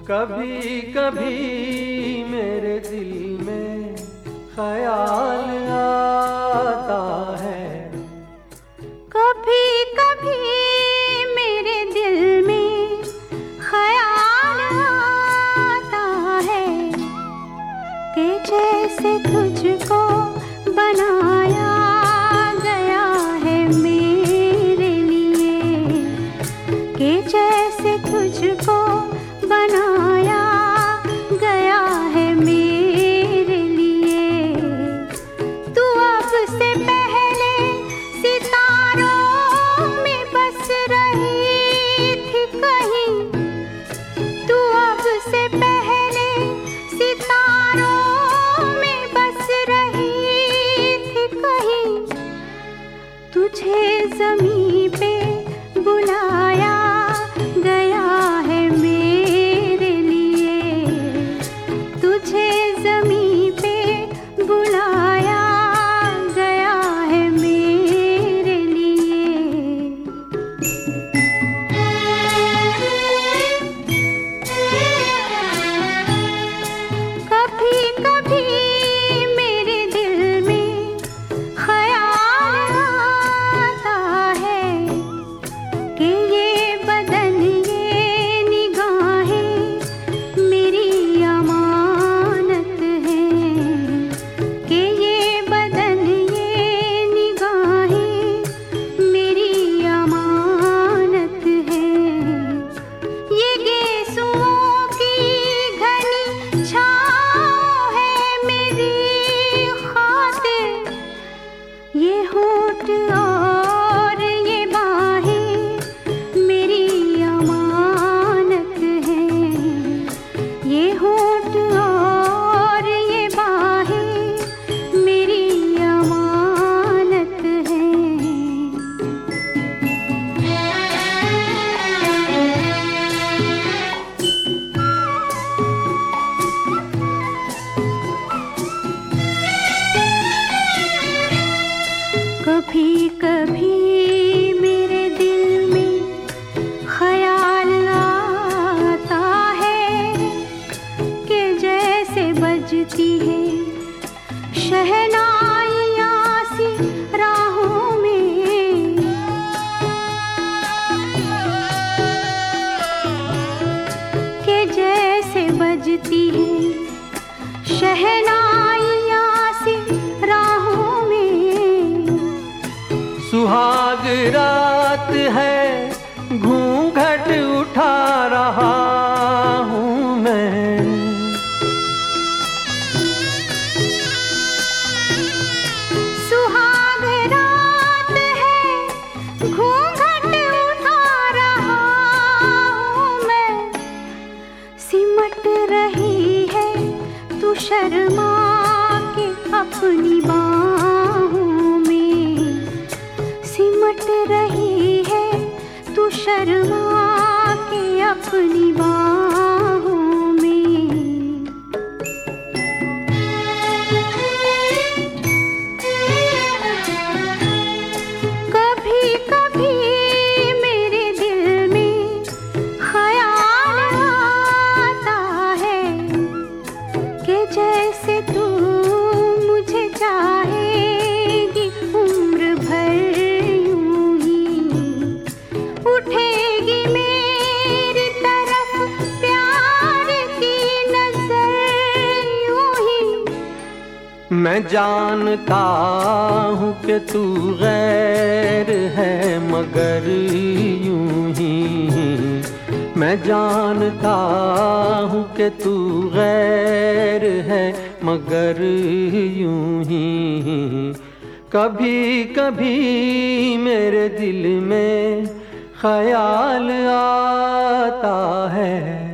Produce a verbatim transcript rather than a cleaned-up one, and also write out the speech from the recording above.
कभी कभी मेरे दिल में ख्याल आता है, कभी कभी मेरे दिल में ख्याल आता है कि जैसे तुझको बनाया गया है मेरे लिए, कि जैसे तुझको बनाया गया है मेरे लिए। तू अब से पहले सितारों में बस रही थी कहीं, तू अब से पहले सितारों में बस रही थी कहीं। तुझे ज़मीं पे बुलाया गया है मेरे लिए, तुझे ज़मीं पे बुलाया गया है मेरे लिए। कभी कभी मेरे दिल में ख्याल आता है कि ये बदन ये निगाहें मेरी अमानत हैं, कि ये बदन ये निगाहें मेरी अमानत हैं। ये गेसुओं की घनी छाँव है मेरी खातिर, ये होठ और ये बाहें मेरी अमानत हैं, ये होठ और ये बाहें मेरी अमानत हैं। कभी कभी मेरे दिल में ख्याल आता है कि जैसे बजती है शहनाइयाँ सी राहों में, कि जैसे बजती है शहनाइयाँ सी राहों में। सुहाग रात है घूंघट उठा रहा हूँ मैं, सुहाग रात है घूंघट उठा रहा हूँ मैं। सिमट रही है तू शर्मा के अपनी बाहों में, सिमट रही है तू शर्मा के अपनी बाहों में। कभी कभी मेरे दिल में ख्याल आता है कि जैसे तू मुझे चाहेगी उम्र भर यूं ही, उठेगी मेरी तरफ प्यार की नजर यूं ही। मैं जानता हूँ कि तू गैर है मगर यूं ही, मैं जानता हूँ कि तू गैर है मगर यूं ही। कभी कभी मेरे दिल में ख्याल आता है।